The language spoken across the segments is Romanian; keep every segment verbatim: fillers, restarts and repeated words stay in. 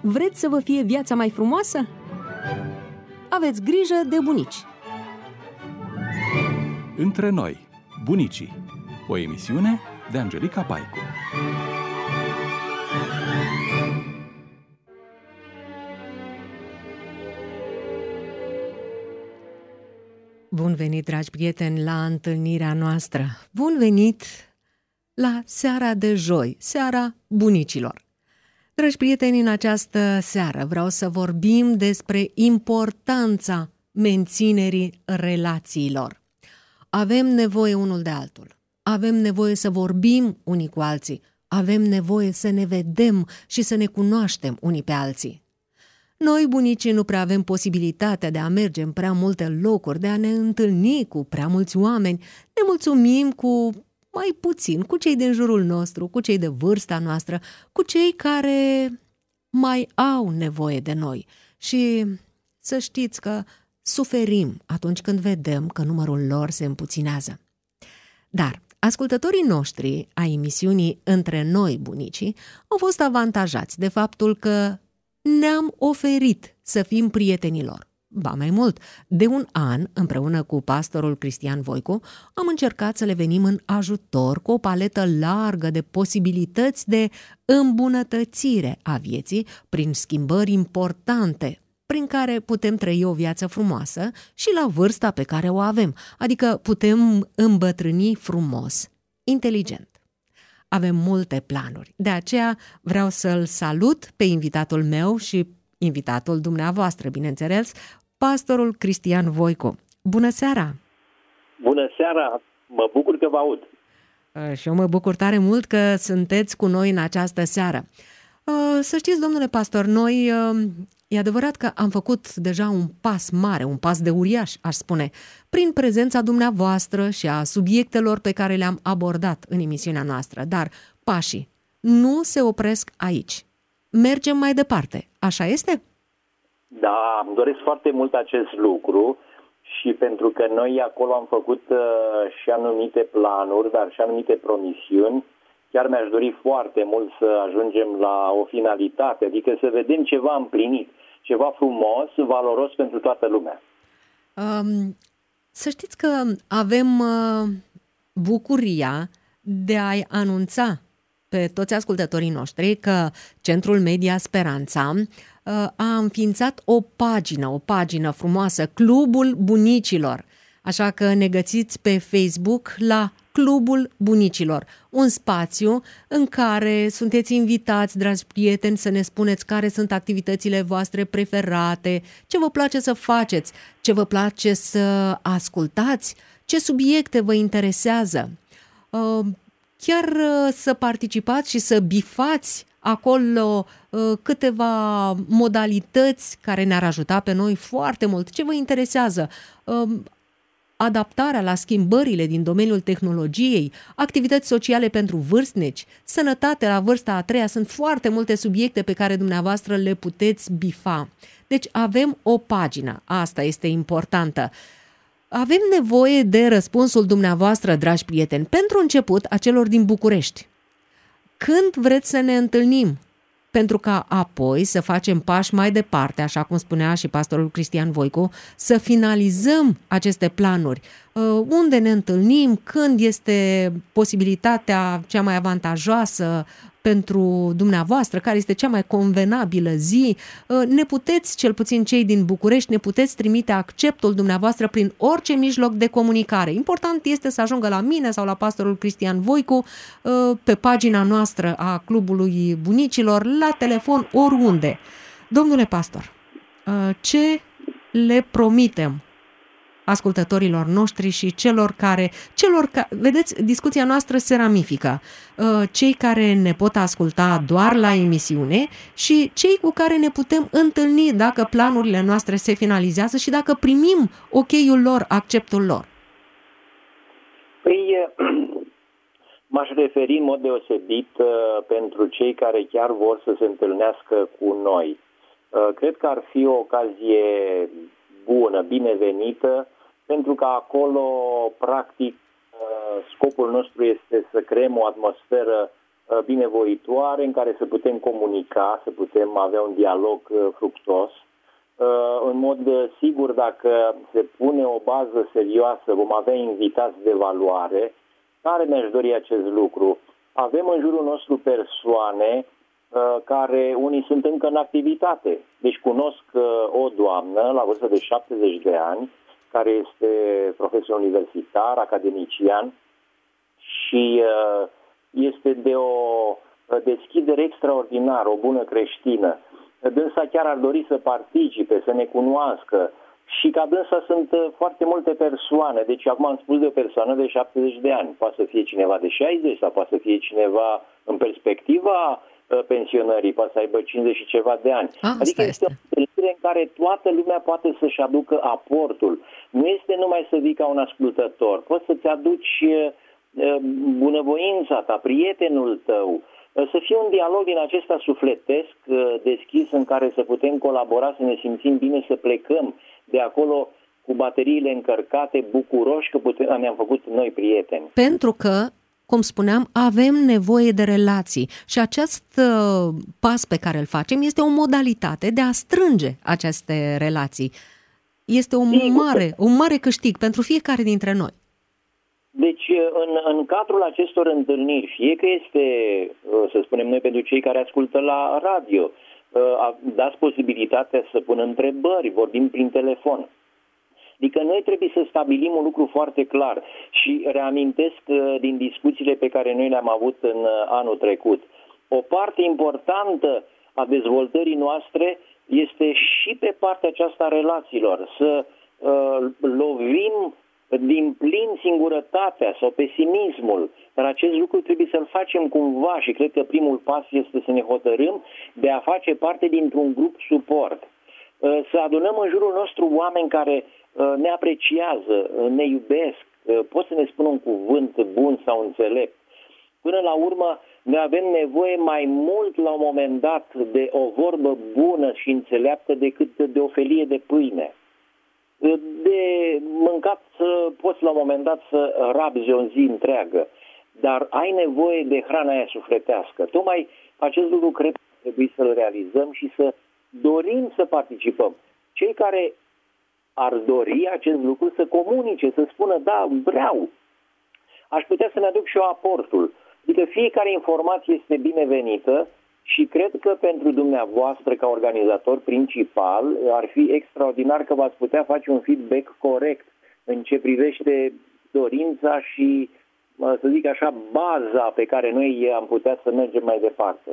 Vreți să vă fie viața mai frumoasă? Aveți grijă de bunici. Între noi, bunicii. O emisiune de Angelica Paicu. Bun venit, dragi prieteni, la întâlnirea noastră. Bun venit la seara de joi, seara bunicilor. Dragi prieteni, în această seară vreau să vorbim despre importanța menținerii relațiilor. Avem nevoie unul de altul, avem nevoie să vorbim unii cu alții, avem nevoie să ne vedem și să ne cunoaștem unii pe alții. Noi, bunicii, nu prea avem posibilitatea de a merge în prea multe locuri, de a ne întâlni cu prea mulți oameni. Ne mulțumim cu mai puțin, cu cei din jurul nostru, cu cei de vârsta noastră, cu cei care mai au nevoie de noi. Și să știți că suferim atunci când vedem că numărul lor se împuținează. Dar ascultătorii noștri a emisiunii Între noi, bunicii, au fost avantajați de faptul că ne-am oferit să fim prietenilor. Ba mai mult, de un an, împreună cu pastorul Cristian Voicu, am încercat să le venim în ajutor cu o paletă largă de posibilități de îmbunătățire a vieții prin schimbări importante, prin care putem trăi o viață frumoasă și la vârsta pe care o avem, adică putem îmbătrâni frumos, inteligent. Avem multe planuri, de aceea vreau să-l salut pe invitatul meu și invitatul dumneavoastră, bineînțeles, pastorul Cristian Voicu. Bună seara! Bună seara! Mă bucur că vă aud. Și eu mă bucur tare mult că sunteți cu noi în această seară. Să știți, domnule pastor, noi e adevărat că am făcut deja un pas mare, un pas de uriaș, aș spune, prin prezența dumneavoastră și a subiectelor pe care le-am abordat în emisiunea noastră. Dar pașii nu se opresc aici. Mergem mai departe. Așa este? Da, îmi doresc foarte mult acest lucru și pentru că noi acolo am făcut uh, și anumite planuri, dar și anumite promisiuni, chiar mi-aș dori foarte mult să ajungem la o finalitate, adică să vedem ceva împlinit, ceva frumos, valoros pentru toată lumea. Um, să știți că avem uh, bucuria de a-i anunța pe toți ascultătorii noștri că Centrul Media Speranța uh, a înființat o pagină, o pagină frumoasă, Clubul Bunicilor. Așa că ne găsiți pe Facebook la Clubul Bunicilor, un spațiu în care sunteți invitați, dragi prieteni, să ne spuneți care sunt activitățile voastre preferate, ce vă place să faceți, ce vă place să ascultați, ce subiecte vă interesează. Uh, chiar să participați și să bifați acolo câteva modalități care ne-ar ajuta pe noi foarte mult. Ce vă interesează? Adaptarea la schimbările din domeniul tehnologiei, activități sociale pentru vârstnici, sănătate la vârsta a treia, sunt foarte multe subiecte pe care dumneavoastră le puteți bifa. Deci avem o pagină, asta este importantă. Avem nevoie de răspunsul dumneavoastră, dragi prieteni, pentru început a celor din București. Când vreți să ne întâlnim? Pentru ca apoi să facem pași mai departe, așa cum spunea și pastorul Cristian Voicu, să finalizăm aceste planuri. Unde ne întâlnim, când este posibilitatea cea mai avantajoasă pentru dumneavoastră, care este cea mai convenabilă zi, ne puteți, cel puțin cei din București, ne puteți trimite acceptul dumneavoastră prin orice mijloc de comunicare. Important este să ajungă la mine sau la pastorul Cristian Voicu, pe pagina noastră a Clubului Bunicilor, la telefon, oriunde. Domnule pastor, ce le promitem ascultătorilor noștri și celor care, celor ca, vedeți, discuția noastră se ramifică. Cei care ne pot asculta doar la emisiune și cei cu care ne putem întâlni dacă planurile noastre se finalizează și dacă primim ok-ul lor, acceptul lor. Păi, m-aș referi în mod deosebit pentru cei care chiar vor să se întâlnească cu noi. Cred că ar fi o ocazie bună, binevenită, pentru că acolo, practic, scopul nostru este să creăm o atmosferă binevoitoare în care să putem comunica, să putem avea un dialog fructos. În mod sigur, dacă se pune o bază serioasă, vom avea invitați de valoare. Care mi-aș dori acest lucru? Avem în jurul nostru persoane care unii sunt încă în activitate. Deci cunosc o doamnă la vârstă de șaptezeci de ani, care este profesor universitar, academician și este de o deschidere extraordinară, o bună creștină. Dânsa chiar ar dori să participe, să ne cunoască și ca dânsa sunt foarte multe persoane. Deci acum am spus de o persoană de șaptezeci de ani. Poate să fie cineva de șaizeci sau poate să fie cineva în perspectiva pensionării, poate să aibă cincizeci și ceva de ani. A, adică este o întâlnire în care toată lumea poate să-și aducă aportul. Nu este numai să vii ca un ascultător. Poți să-ți aduci bunăvoința ta, prietenul tău, să fie un dialog din acesta sufletesc, deschis, în care să putem colabora, să ne simțim bine, să plecăm de acolo cu bateriile încărcate, bucuroși că putem, ne-am făcut noi prieteni. Pentru că, cum spuneam, avem nevoie de relații și acest uh, pas pe care îl facem este o modalitate de a strânge aceste relații. Este un mare, un mare câștig pentru fiecare dintre noi. Deci, în, în cadrul acestor întâlniri, fie că este, să spunem noi, pentru cei care ascultă la radio, dați posibilitatea să pună întrebări, vorbim prin telefon. Adică noi trebuie să stabilim un lucru foarte clar și reamintesc din discuțiile pe care noi le-am avut în anul trecut. O parte importantă a dezvoltării noastre este și pe partea aceasta a relațiilor, să uh, lovim din plin singurătatea sau pesimismul, dar acest lucru trebuie să-l facem cumva și cred că primul pas este să ne hotărâm de a face parte dintr-un grup suport. Să adunăm în jurul nostru oameni care ne apreciază, ne iubesc, pot să ne spună un cuvânt bun sau înțelept. Până la urmă, noi avem nevoie mai mult la un moment dat de o vorbă bună și înțeleaptă decât de o felie de pâine. De mâncat poți la un moment dat să rabzi o zi întreagă, dar ai nevoie de hrana aia sufletească. Tocmai acest lucru cred că trebuie să-l realizăm și să dorim să participăm. Cei care ar dori acest lucru să comunice, să spună, da, vreau, aș putea să ne aduc și eu aportul. Adică fiecare informație este binevenită și cred că pentru dumneavoastră, ca organizator principal, ar fi extraordinar că v-ați putea face un feedback corect în ce privește dorința și, să zic așa, baza pe care noi am putea să mergem mai departe.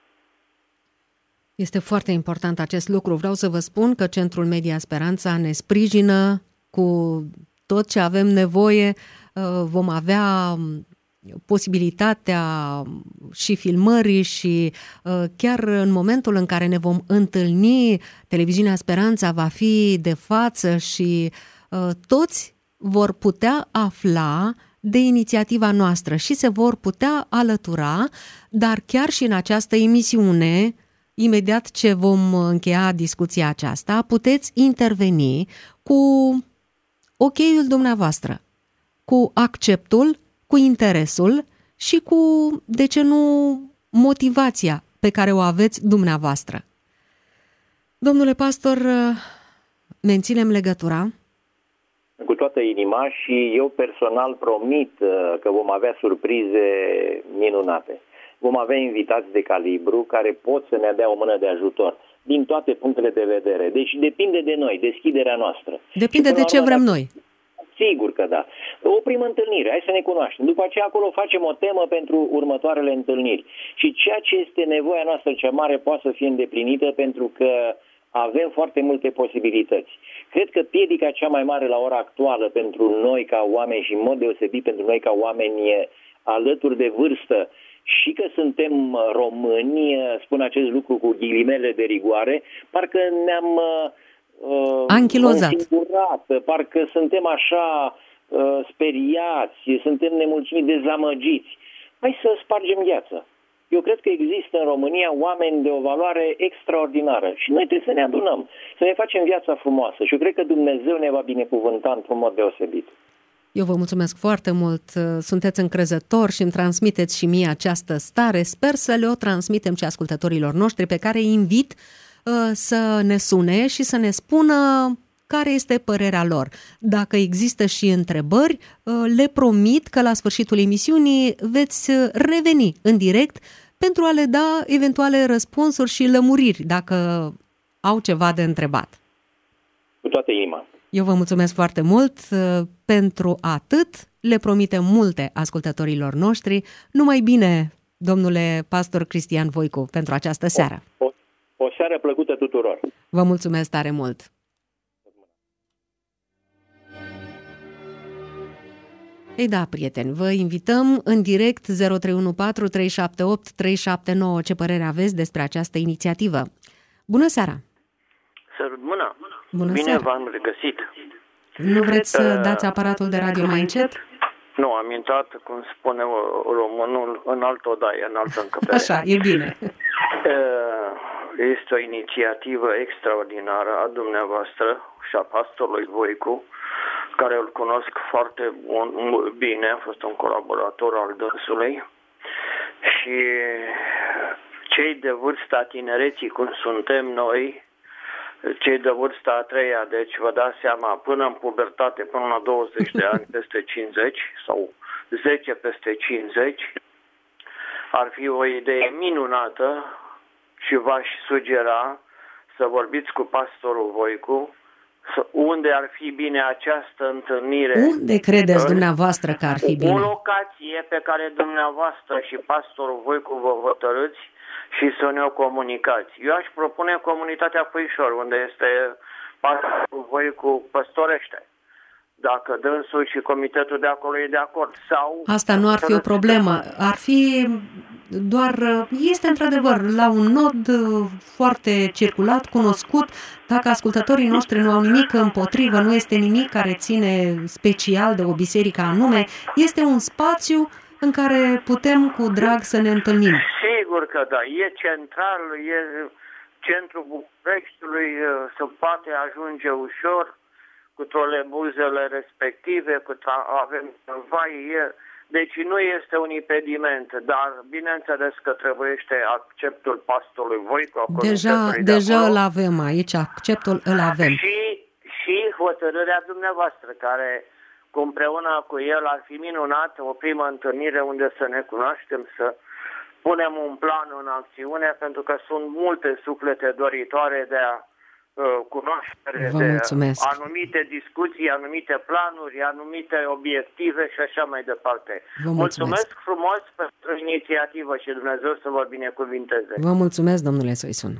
Este foarte important acest lucru. Vreau să vă spun că Centrul Media Speranța ne sprijină cu tot ce avem nevoie. Vom avea posibilitatea și filmării și chiar în momentul în care ne vom întâlni, Televiziunea Speranța va fi de față și toți vor putea afla de inițiativa noastră și se vor putea alătura, dar chiar și în această emisiune, imediat ce vom încheia discuția aceasta, puteți interveni cu ok-ul dumneavoastră, cu acceptul, cu interesul și cu, de ce nu, motivația pe care o aveți dumneavoastră. Domnule pastor, menținem legătura? Cu toată inima și eu personal promit că vom avea surprize minunate. Vom avea invitați de calibru care pot să ne dea o mână de ajutor din toate punctele de vedere. Deci depinde de noi, deschiderea noastră. Depinde de ce vrem noi. Sigur că da. O primă întâlnire, hai să ne cunoaștem. După aceea acolo facem o temă pentru următoarele întâlniri. Și ceea ce este nevoia noastră cea mare poate să fie îndeplinită pentru că avem foarte multe posibilități. Cred că piedica cea mai mare la ora actuală pentru noi ca oameni și în mod deosebit pentru noi ca oameni alături de vârstă și că suntem români, spun acest lucru cu ghilimele de rigoare, parcă ne-am uh, anchilozat. Parcă suntem așa uh, speriați, suntem nemulțumiți, dezamăgiți. Hai să spargem gheața. Eu cred că există în România oameni de o valoare extraordinară și noi trebuie să ne adunăm, să ne facem viața frumoasă și eu cred că Dumnezeu ne va binecuvânta într-un mod deosebit. Eu vă mulțumesc foarte mult, sunteți încrezători și îmi transmiteți și mie această stare. Sper să le o transmitem și ascultătorilor noștri, pe care îi invit uh, să ne sune și să ne spună care este părerea lor. Dacă există și întrebări, uh, le promit că la sfârșitul emisiunii veți reveni în direct pentru a le da eventuale răspunsuri și lămuriri, dacă au ceva de întrebat. Cu toată inima. Eu vă mulțumesc foarte mult pentru atât. Le promitem multe ascultătorilor noștri. Numai bine, domnule pastor Cristian Voicu, pentru această seară. O, o, o seară plăcută tuturor. Vă mulțumesc tare mult. Ei da, prieteni, vă invităm în direct zero trei unu patru trei șapte opt trei șapte nouă. Ce părere aveți despre această inițiativă? Bună seara! Sărut mâna! Bună Bine seara. v-am regăsit! Nu vreți să dați aparatul de radio mai încet? Nu, am intrat, cum spune românul, în altă odaie, în altă încăpere. Așa, e bine. Este o inițiativă extraordinară a dumneavoastră și a pastorului Voicu, care îl cunosc foarte bine, a fost un colaborator al dânsului. Și cei de vârsta tinereții, cum suntem noi, cei de vârsta a treia, deci vă dați seama, până în pubertate, până la douăzeci de ani, peste cincizeci sau zece peste cincizeci, ar fi o idee minunată și v-aș sugera să vorbiți cu pastorul Voicu unde ar fi bine această întâlnire. Unde credeți dumneavoastră că ar fi bine? O locație pe care dumneavoastră și pastorul Voicu vă hotărâți și să ne o comunicați. Eu aș propune comunitatea Puișor, unde este pastorul Voicu păstorește. Dacă dânsul și comitetul de acolo e de acord. Sau asta nu ar fi o problemă. Ar fi doar, este într-adevăr la un nod foarte circulat, cunoscut. Dacă ascultătorii noștri nu au nimic împotrivă, nu este nimic care ține special de o biserică anume, este un spațiu în care putem cu drag să ne întâlnim. Sigur că da, e central, e centrul Bucureștiului, se poate ajunge ușor cu trolebuzele respective, cu avem vai, e, deci nu este un impediment, dar bineînțeles că trebuiește acceptul pastorului Voicu. Deja, deja îl avem aici, acceptul îl avem. Și, și hotărârea dumneavoastră, care cu împreună cu el ar fi minunat, o primă întâlnire unde să ne cunoaștem, să punem un plan în acțiune, pentru că sunt multe suflete doritoare de a cunoaștere, Vă de mulțumesc. anumite discuții, anumite planuri, anumite obiective și așa mai departe. Vă mulțumesc. Mulțumesc frumos pentru inițiativă și Dumnezeu să vă binecuvinteze. Vă mulțumesc, domnule Soisun.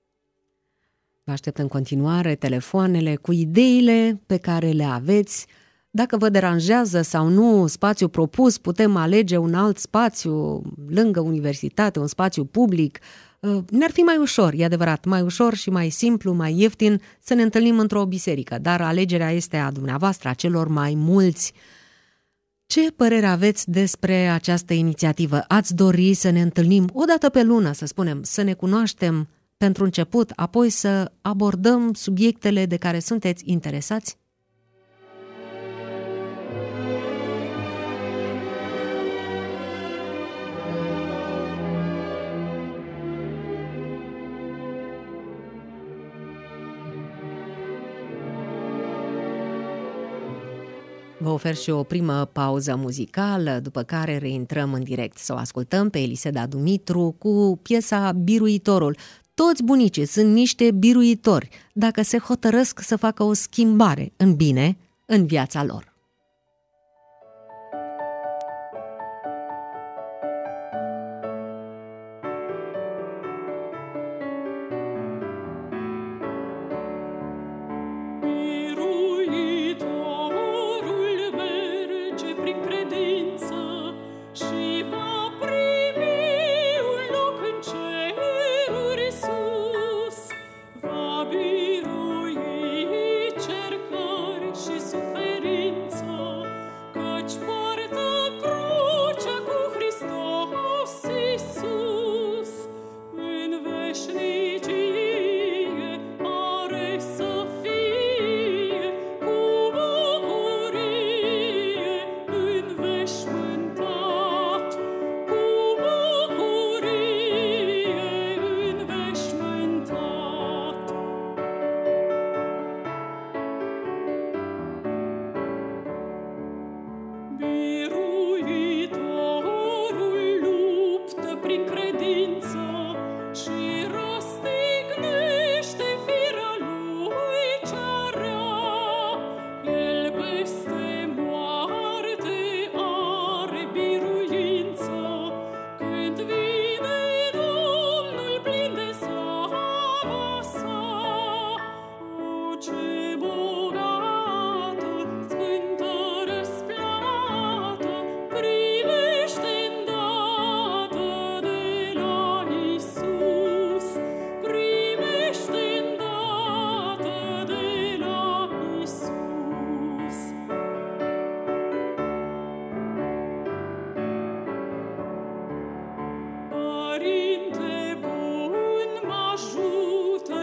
Vă aștept în continuare telefoanele cu ideile pe care le aveți. Dacă vă deranjează sau nu spațiul propus, putem alege un alt spațiu lângă universitate, un spațiu public. Ne-ar fi mai ușor, e adevărat, mai ușor și mai simplu, mai ieftin să ne întâlnim într-o biserică, dar alegerea este a dumneavoastră, a celor mai mulți. Ce părere aveți despre această inițiativă? Ați dori să ne întâlnim o dată pe lună, să spunem, să ne cunoaștem pentru început, apoi să abordăm subiectele de care sunteți interesați? Vă ofer și o primă pauză muzicală, după care reintrăm în direct să o ascultăm pe Eliseda Dumitru cu piesa Biruitorul. Toți bunicii sunt niște biruitori dacă se hotărăsc să facă o schimbare în bine în viața lor. Birui cercări și suferință.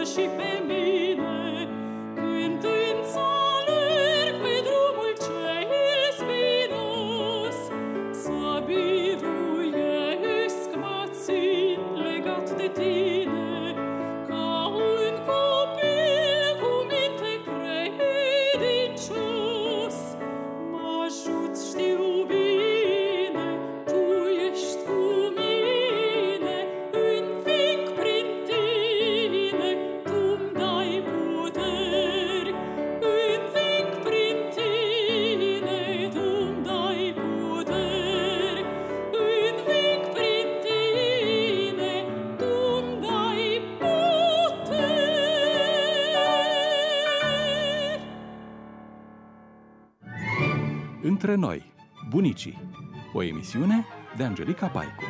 Între noi, bunicii, o emisiune de Angelica Paicu.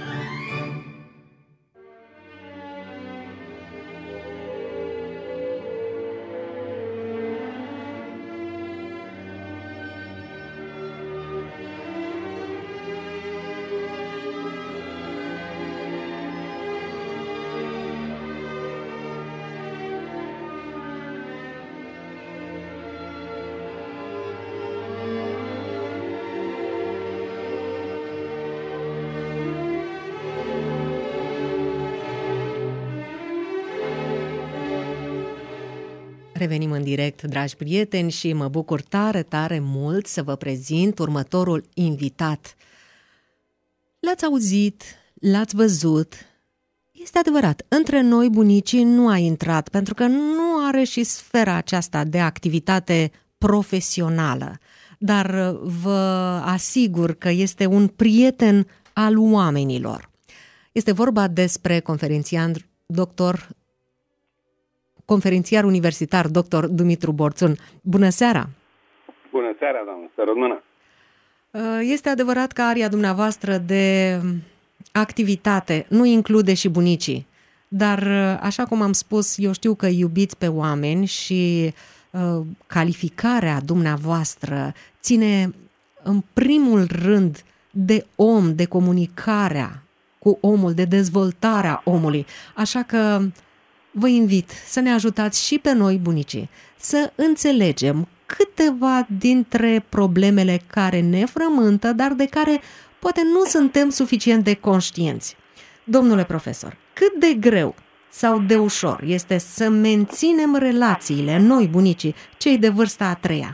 Revenim în direct, dragi prieteni, și mă bucur tare, tare mult să vă prezint următorul invitat. L-ați auzit, l-ați văzut. Este adevărat, între noi bunicii nu a intrat, pentru că nu are și sfera aceasta de activitate profesională. Dar vă asigur că este un prieten al oamenilor. Este vorba despre conferențiar doctor conferențiar universitar, doctor Dumitru Borțun. Bună seara! Bună seara, doamnă, să rămână! Este adevărat că aria dumneavoastră de activitate nu include și bunicii, dar, așa cum am spus, eu știu că iubiți pe oameni și uh, calificarea dumneavoastră ține în primul rând de om, de comunicarea cu omul, de dezvoltarea omului. Așa că vă invit să ne ajutați și pe noi, bunicii, să înțelegem câteva dintre problemele care ne frământă, dar de care poate nu suntem suficient de conștienți. Domnule profesor, cât de greu sau de ușor este să menținem relațiile, noi, bunicii, cei de vârsta a treia?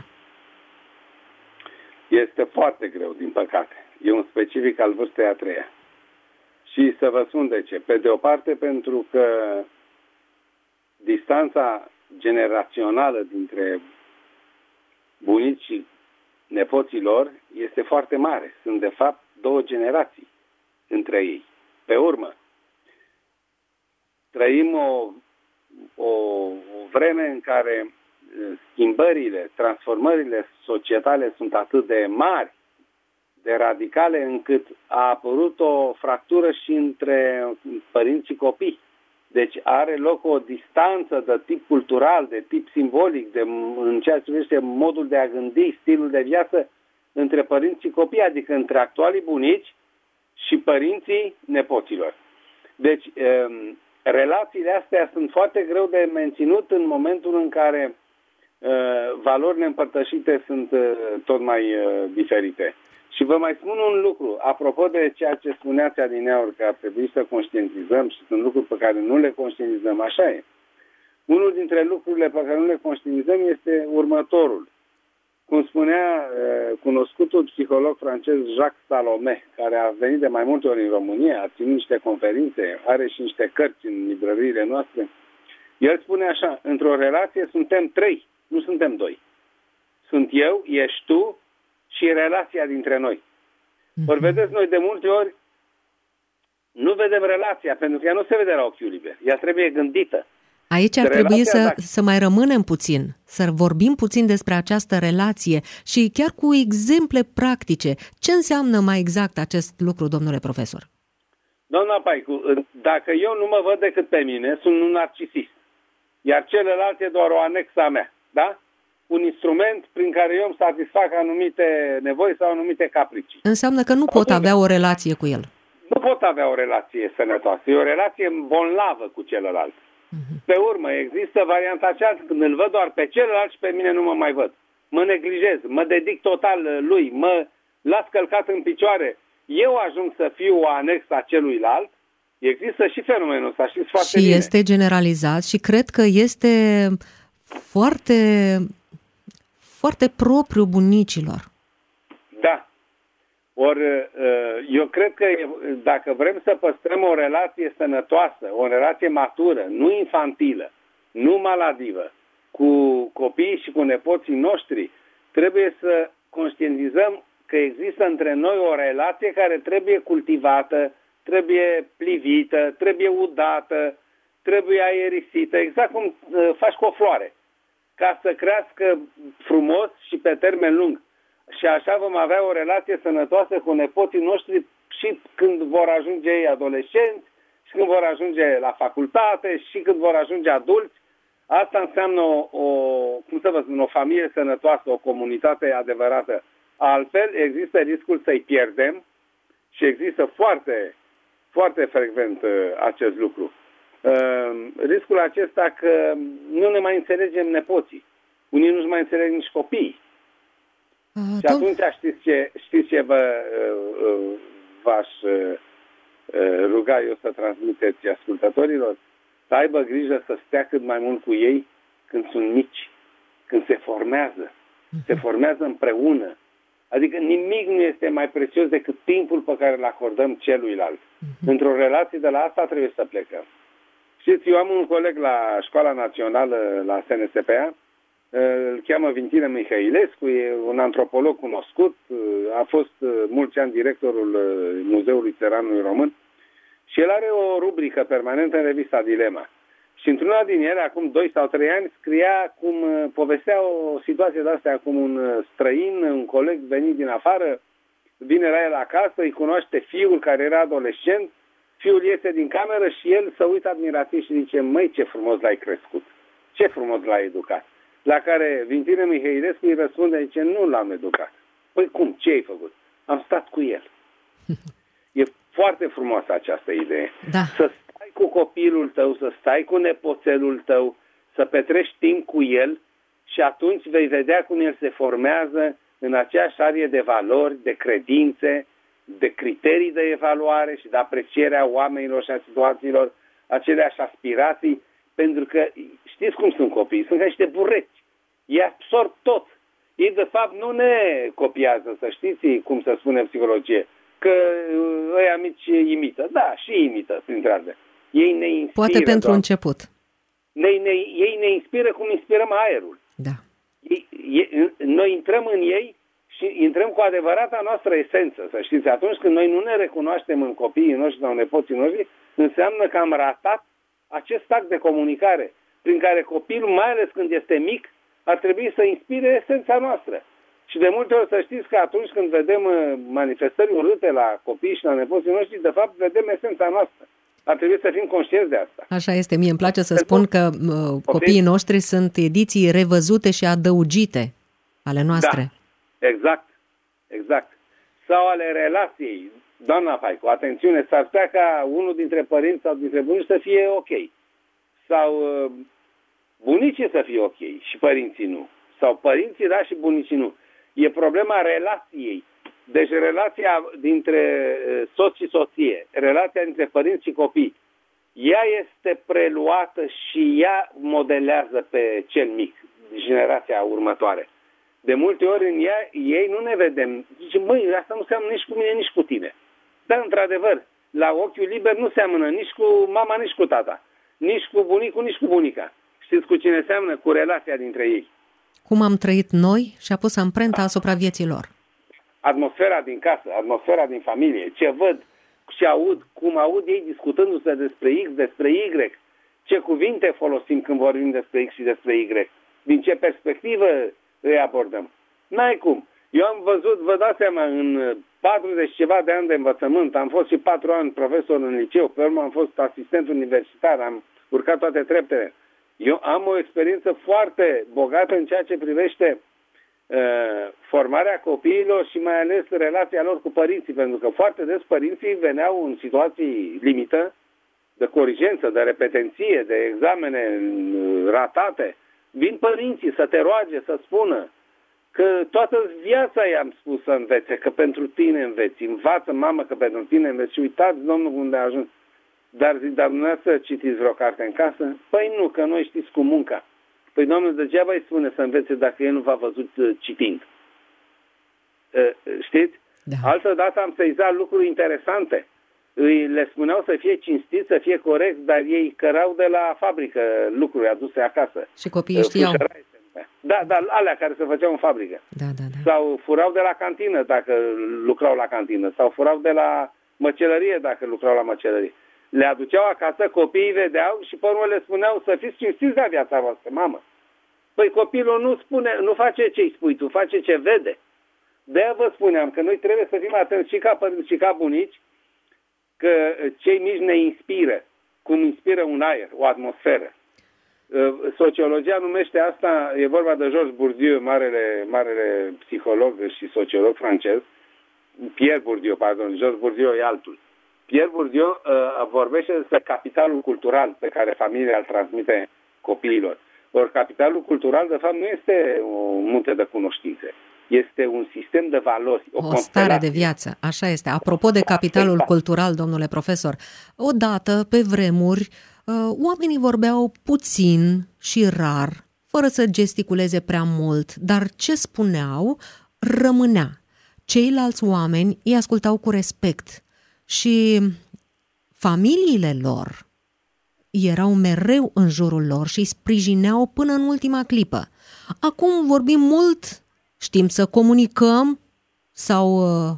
Este foarte greu, din păcate. E un specific al vârstei a treia. Și să vă spun de ce. Pe de o parte, pentru că distanța generațională dintre bunicii nepoților este foarte mare. Sunt, de fapt, două generații între ei. Pe urmă, trăim o, o, o vreme în care schimbările, transformările societale sunt atât de mari, de radicale, încât a apărut o fractură și între părinți și copii. Deci are loc o distanță de tip cultural, de tip simbolic, de, în ceea ce privește modul de a gândi, stilul de viață între părinți și copii, adică între actualii bunici și părinții nepoților. Deci, um, relațiile astea sunt foarte greu de menținut în momentul în care uh, valorile împărtășite sunt uh, tot mai uh, diferite. Și vă mai spun un lucru, apropo de ceea ce spuneați adineauri, că ar trebui să conștientizăm și sunt lucruri pe care nu le conștientizăm, așa e. Unul dintre lucrurile pe care nu le conștientizăm este următorul. Cum spunea uh, cunoscutul psiholog francez Jacques Salomé, care a venit de mai multe ori în România, a ținut niște conferințe, are și niște cărți în librăriile noastre, el spune așa, într-o relație suntem trei, nu suntem doi. Sunt eu, ești tu, și relația dintre noi. Mm-hmm. Ori vedeți, noi de multe ori nu vedem relația, pentru că ea nu se vede la ochiul liber. Ea trebuie gândită. Aici ar trebui să, dacă... să mai rămânem puțin, să vorbim puțin despre această relație și chiar cu exemple practice. Ce înseamnă mai exact acest lucru, domnule profesor? Doamna Paicu, dacă eu nu mă văd decât pe mine, sunt un narcisist. Iar celălalt e doar o anexă a mea. Da? Un instrument prin care eu îmi satisfac anumite nevoi sau anumite capricii. Înseamnă că nu pot avea o relație cu el. Nu pot avea o relație sănătoasă. E o relație bolnavă cu celălalt. Uh-huh. Pe urmă, există varianta aceasta când îl văd doar pe celălalt și pe mine nu mă mai văd. Mă neglijez, mă dedic total lui, mă las călcat în picioare. Eu ajung să fiu o anexă a celuilalt. Există și fenomenul ăsta, știți foarte și bine. Și este generalizat și cred că este foarte, foarte propriu bunicilor. Da. Ori eu cred că dacă vrem să păstrăm o relație sănătoasă, o relație matură, nu infantilă, nu maladivă, cu copiii și cu nepoții noștri, trebuie să conștientizăm că există între noi o relație care trebuie cultivată, trebuie plivită, trebuie udată, trebuie aerisită, exact cum faci cu o floare, ca să crească frumos și pe termen lung. Și așa vom avea o relație sănătoasă cu nepoții noștri și când vor ajunge ei adolescenți, și când vor ajunge la facultate, și când vor ajunge adulți. Asta înseamnă o, o, cum să vă spun, o familie sănătoasă, o comunitate adevărată. Altfel, există riscul să-i pierdem și există foarte, foarte frecvent uh, acest lucru. Uh, riscul acesta că nu ne mai înțelegem nepoții. Unii nu-și mai înțeleg nici copiii. Uh, și atunci știți ce, știți ce vă, uh, uh, v-aș uh, ruga eu să transmiteți ascultătorilor? Să aibă grijă să stea cât mai mult cu ei când sunt mici, când se formează. Se formează împreună. Adică nimic nu este mai prețios decât timpul pe care îl acordăm celuilalt. Într-o relație de la asta trebuie să plecăm. Știți, eu am un coleg la Școala Națională, la S N S P A, îl cheamă Vintină Mihailescu, e un antropolog cunoscut, a fost mulți ani directorul Muzeului Țăranului Român și el are o rubrică permanentă în revista Dilema. Și într-una din ele, acum doi sau trei ani, scria cum povestea o situație de astea, cum un străin, un coleg venit din afară, vine la el acasă, îi cunoaște fiul care era adolescent, fiul iese din cameră și el se uită admirativ și zice: măi, ce frumos l-ai crescut, ce frumos l-ai educat. La care Vintină Mihailescu îi răspunde, zice: nu l-am educat. Păi cum, ce ai făcut? Am stat cu el. E foarte frumoasă această idee. Da. Să stai cu copilul tău, să stai cu nepoțelul tău, să petrești timp cu el și atunci vei vedea cum el se formează în aceeași arie de valori, de credințe, de criterii de evaluare și de apreciere a oamenilor și a situațiilor, aceleași aspirații, pentru că știți cum sunt copiii, sunt ca niște bureți. Ei absorb tot. Ei, de fapt, nu ne copiază, să știți cum se spune în psihologie, că ăia mici imită. Da, și imită, printre altele. Ei ne inspiră. Poate pentru doar. început. Ne, ne, ei ne inspiră cum inspirăm aerul. Da. Ei, ei, noi intrăm în ei și intrăm cu adevărata noastră esență, să știți. Atunci când noi nu ne recunoaștem în copiii noștri sau nepoții noștri, înseamnă că am ratat acest act de comunicare, prin care copilul, mai ales când este mic, ar trebui să inspire esența noastră. Și de multe ori să știți că atunci când vedem manifestări urâte la copii și la nepoții noștri, de fapt vedem esența noastră. Ar trebui să fim conștienți de asta. Așa este. Mie îmi place să spun că uh, copiii noștri sunt ediții revăzute și adăugite ale noastre. Da, exact. Exact. Sau ale relației. Doamna Paicu, atențiune, s-ar putea ca unul dintre părinți sau dintre bunici să fie ok. Sau uh, bunicii să fie ok și părinții nu. Sau părinții da și bunicii nu. E problema relației. Deci relația dintre soț și soție, relația dintre părinți și copii, ea este preluată și ea modelează pe cel mic, generația următoare. De multe ori în ea, ei nu ne vedem. Zice, măi, asta nu seamănă nici cu mine, nici cu tine. Dar, într-adevăr, la ochiul liber nu seamănă nici cu mama, nici cu tata, nici cu bunicul, nici cu bunica. Știți cu cine seamănă? Cu relația dintre ei. Cum am trăit noi și a pus amprenta asupra vieții lor. Atmosfera din casă, atmosfera din familie, ce văd și aud, cum aud ei discutându-se despre X, despre Y, ce cuvinte folosim când vorbim despre X și despre Y, din ce perspectivă îi abordăm. N-ai cum. Eu am văzut, vă dați seama, în patruzeci ceva de ani de învățământ, am fost și patru ani profesor în liceu, pe urmă am fost asistent universitar, am urcat toate treptele. Eu am o experiență foarte bogată în ceea ce privește uh, formarea copiilor și mai ales relația lor cu părinții, pentru că foarte des părinții veneau în situații limită de corigență, de repetenție, de examene ratate, vin părinții să te roage, să spună că toată viața i-am spus să învețe, că pentru tine înveți. Învață, mamă, că pentru tine înveți. Și uitați, domnul, unde a ajuns. Dar zic, dar dumneavoastră citiți vreo carte în casă? Păi nu, că noi știți cu munca. Păi, domnul, degeaba îi spune să învețe dacă el nu v-a văzut citind. Știți? Da. Altă dată am sezat lucruri interesante. Îi le spuneau să fie cinstit, să fie corect, dar ei cărau de la fabrică lucruri aduse acasă. Și copiii știau. Da, dar alea care se făceau în fabrică. Da, da, da. Sau furau de la cantină dacă lucrau la cantină. Sau furau de la măcelărie dacă lucrau la măcelărie. Le aduceau acasă, copiii vedeau și pe urmă le spuneau să fiți cinstiți la viața voastră, mamă. Păi copilul nu spune, nu face ce îi spui tu, face ce vede. De-aia vă spuneam că noi trebuie să fim atenți și ca părinți și ca bunici, că cei mici ne inspiră, cum inspiră un aer, o atmosferă. Sociologia numește asta, e vorba de Georges Bourdieu, marele, marele psiholog și sociolog francez, Pierre Bourdieu, pardon, Georges Bourdieu e altul. Pierre Bourdieu uh, vorbește despre capitalul cultural pe care familia îl transmite copiilor. Ori capitalul cultural, de fapt, nu este un munte de cunoștințe. Este un sistem de valori. O, o stare de viață, așa este. Apropo de capitalul cultural, domnule profesor, odată, pe vremuri, oamenii vorbeau puțin și rar, fără să gesticuleze prea mult, dar ce spuneau rămânea. Ceilalți oameni îi ascultau cu respect și familiile lor erau mereu în jurul lor și îi sprijineau până în ultima clipă. Acum vorbim mult, știm să comunicăm sau uh,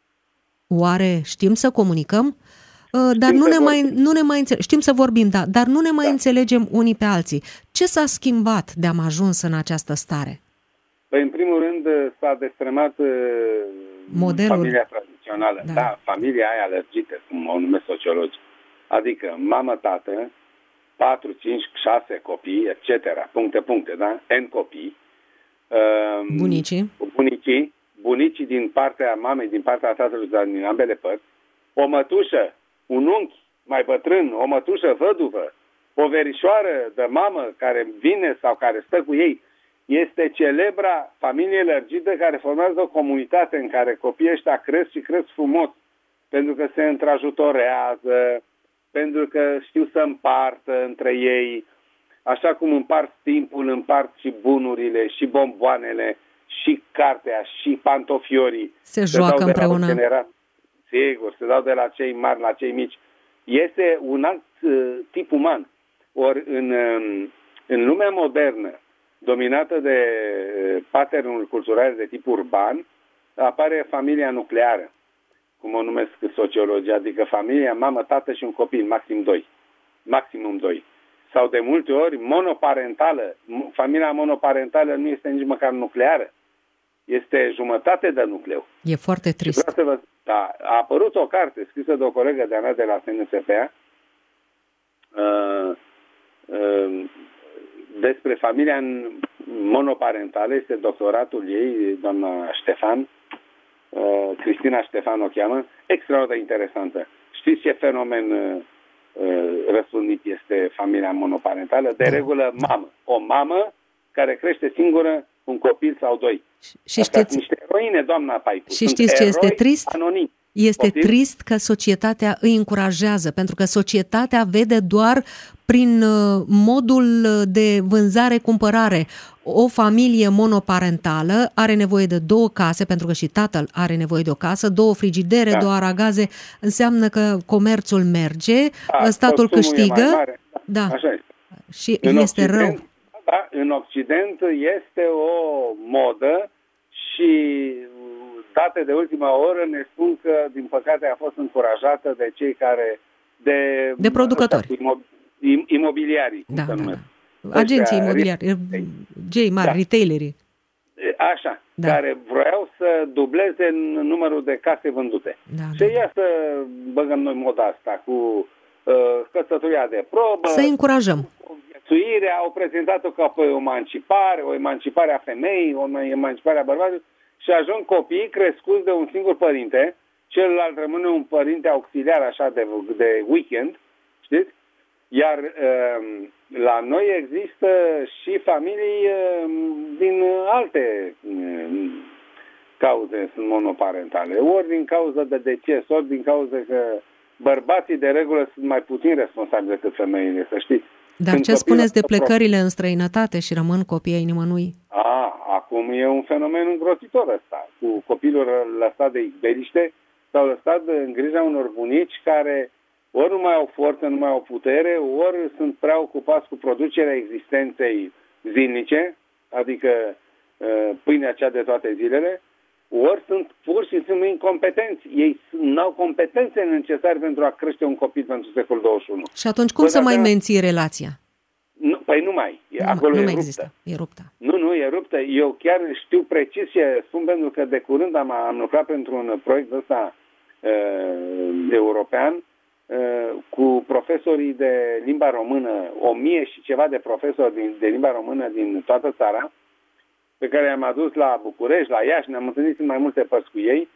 oare știm să comunicăm? Uh, dar nu ne, mai, nu ne mai înțelegem. Știm să vorbim, da, dar nu ne mai da. înțelegem unii pe alții. Ce s-a schimbat de am ajuns în această stare? Păi, în primul rând, s-a destrămat modelul. Familia tradițională. Da. da, familia aia alergită, cum o numesc sociologii. Adică mamă, tată, patru, cinci, șase copii, et cetera. Puncte, puncte, da? N copii. Um, bunicii. Bunicii. Bunicii din partea mamei, din partea tatălui, din ambele părți. O mătușă, un unchi mai bătrân, o mătușă văduvă, o verișoară de mamă care vine sau care stă cu ei. Este celebra familie lărgită care formează o comunitate în care copiii ăștia cresc și cresc frumos, pentru că se întrajutorează, pentru că știu să împartă între ei, așa cum împart timpul, împart și bunurile, și bomboanele, și cartea, și pantofiorii. Se, se joacă împreună. Sigur, se dau de la cei mari la cei mici. Este un alt uh, tip uman. Ori în, uh, în lumea modernă, dominată de patternul cultural de tip urban, apare familia nucleară, cum o numesc sociologia, adică familia, mamă, tată și un copil, maxim doi. Maximum doi. Sau de multe ori monoparentală. Familia monoparentală nu este nici măcar nucleară. Este jumătate de nucleu. E foarte trist. Vă, da, a apărut o carte scrisă de o colegă de-a mea de la S N S P A uh, uh, despre familia monoparentală. Este doctoratul ei, doamna Ștefan, uh, Cristina Ștefan o cheamă, extraordinar de interesantă. Știți ce fenomen uh, răspândit este familia monoparentală? De regulă mamă. O mamă care crește singură un copil sau doi. Și știți, niște eroine, doamna Paipu. Și știți ce este trist? Anonim. Este Poftim? trist că societatea îi încurajează, pentru că societatea vede doar prin modul de vânzare-cumpărare. O familie monoparentală are nevoie de două case, pentru că și tatăl are nevoie de o casă, două frigidere, da. două aragaze, înseamnă că comerțul merge, da, statul câștigă. Da. Așa este. Și în este Occident, rău. Da, în Occident este o modă și date de ultima oră ne spun că, din păcate, a fost încurajată de cei care... De, de producători. Imobiliarii. Da, da, da. Agenții imobiliari, cei mari, da. retailerii. Așa, da. Care vroiau să dubleze numărul de case vândute. Da, și da. Ia să băgăm noi moda asta cu uh, căsătoria de probă. Să încurajăm. Au prezentat-o ca pe o emancipare, o emancipare a femeii, o emancipare a bărbatului și ajung copii crescuți de un singur părinte, celălalt rămâne un părinte auxiliar așa de, de weekend Știți? Iar uh, la noi există și familii uh, din alte uh, cauze sunt monoparentale. Ori din cauza de deces, ori din cauza că bărbații de regulă sunt mai puțin responsabili decât femeile, să știți. Dar Când ce spuneți de plecările pro... în străinătate și rămân copii ai nimănui? A, acum e un fenomen îngrozitor ăsta. Cu copilul lăsat de izbeliște sau lăsat în grija unor bunici care ori nu mai au forță, nu mai au putere, ori sunt prea ocupați cu producerea existenței zilnice, adică pâinea cea de toate zilele, ori sunt pur și simplu incompetenți. Ei nu au competențe necesare pentru a crește un copil pentru secolul douăzci și unu. Și atunci cum Bă, să mai de... menții relația? Nu, păi nu mai. Nu, Acolo nu e mai ruptă. există. E ruptă. Nu, nu, e ruptă. Eu chiar știu precis și spun pentru că de curând am, am lucrat pentru un proiect ăsta uh, european uh, cu profesorii de limba română, o mie și ceva de profesori din, de limba română din toată țara, pe care i-am adus la București, la Iași, ne-am întâlnit în mai multe părți cu ei,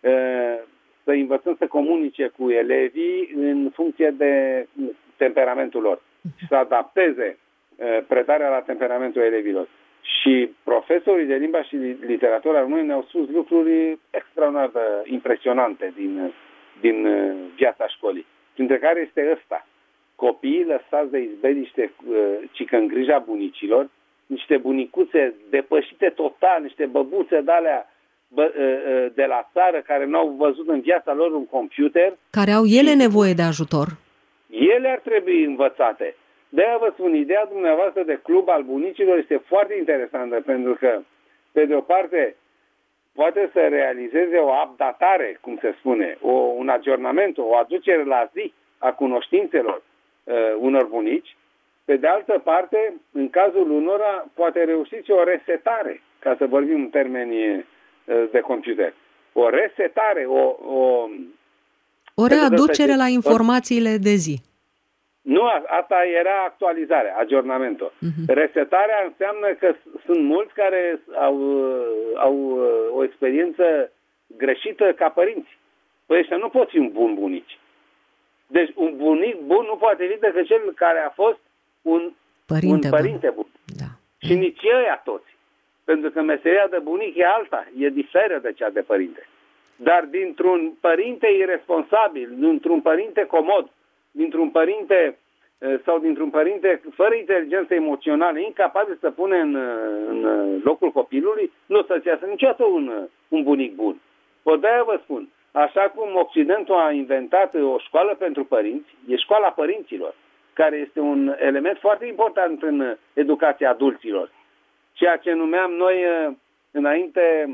să învățăm să comunice cu elevii în funcție de temperamentul lor și să adapteze predarea la temperamentul elevilor. Și profesorii de limba și literatura română ne-au spus lucruri extraordinar de impresionante din, din viața școlii, printre care este ăsta. Copiii lăsați de izbeliște, ci că în grija bunicilor, niște bunicuțe depășite total, niște băbuțe de-alea bă, de la țară care n-au văzut în viața lor un computer. Care au ele nevoie de ajutor. Ele ar trebui învățate. De-aia vă spun, ideea dumneavoastră de club al bunicilor este foarte interesantă, pentru că, pe de o parte, poate să realizeze o updatare, cum se spune, o, un aggiornament, o aducere la zi a cunoștințelor uh, unor bunici. Pe de altă parte, în cazul unora, poate reuși și o resetare, ca să vorbim în termeni de computer. O resetare, o... O, o readucere la informațiile de zi. Nu, asta era actualizarea, aggiornamentul. Uh-huh. Resetarea înseamnă că sunt mulți care au, au o experiență greșită ca părinți. Păi ăștia nu pot fi un bun bunici. Deci un bunic bun nu poate fi decât cel care a fost un părinte, un părinte bun. bun. Da. Și nici ăia toți. Pentru că meseria de bunic e alta, e diferă de cea de părinte. Dar dintr-un părinte irresponsabil, dintr-un părinte comod, dintr-un părinte sau dintr-un părinte fără inteligență emoțională, incapabil să pune în, în locul copilului, nu o să-ți iasă niciodată un, un bunic bun. O de-aia vă spun, așa cum Occidentul a inventat o școală pentru părinți, e școala părinților, care este un element foarte important în educația adulților. Ceea ce numeam noi înainte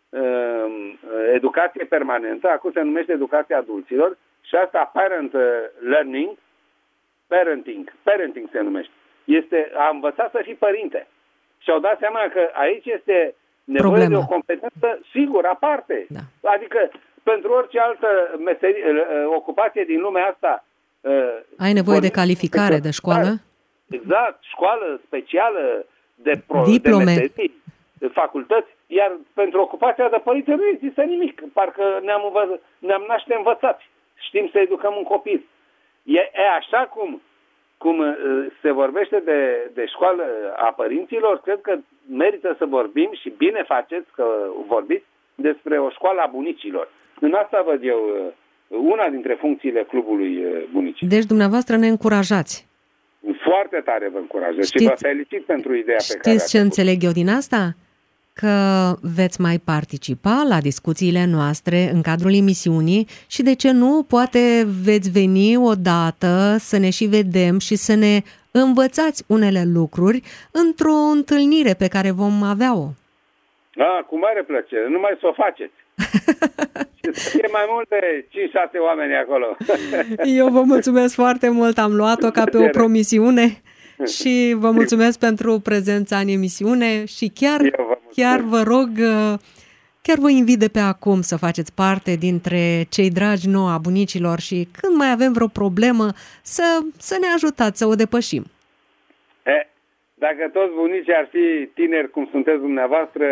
educație permanentă, acum se numește educația adulților și asta parent learning, parenting, parenting se numește. Este a învăța să fii părinte. Și au dat seama că aici este nevoie Problemă. de o competență sigur, aparte. Da. Adică pentru orice altă meserie, ocupație din lumea asta, ai nevoie de calificare, de școală? Exact, școală specială, de, pro, Diplome. de meserii, de facultăți, iar pentru ocupația de părinte nu există nimic. Parcă ne-am, învăț, ne-am naște învățați. Știm să educăm un copil. E, e așa cum, cum se vorbește de, de școală a părinților, cred că merită să vorbim și bine faceți că vorbiți despre o școală a bunicilor. În asta văd eu una dintre funcțiile clubului bunicii. Deci dumneavoastră ne încurajați. Foarte tare vă încurajez și vă felicit pentru ideea pe care Știți ce înțeleg eu din asta? Că veți mai participa la discuțiile noastre în cadrul emisiunii și de ce nu, poate veți veni odată să ne și vedem și să ne învățați unele lucruri într-o întâlnire pe care vom avea-o. Da, cu mare plăcere, numai să o faceți. Și să fie mai multe cinci șase oameni acolo. Eu vă mulțumesc foarte mult, am luat-o ca pe o promisiune și vă mulțumesc pentru prezența în emisiune și chiar, vă chiar vă rog, chiar vă invit de pe acum să faceți parte dintre cei dragi nouă a bunicilor și când mai avem vreo problemă să, să ne ajutați să o depășim. E, dacă toți bunicii ar fi tineri cum sunteți dumneavoastră,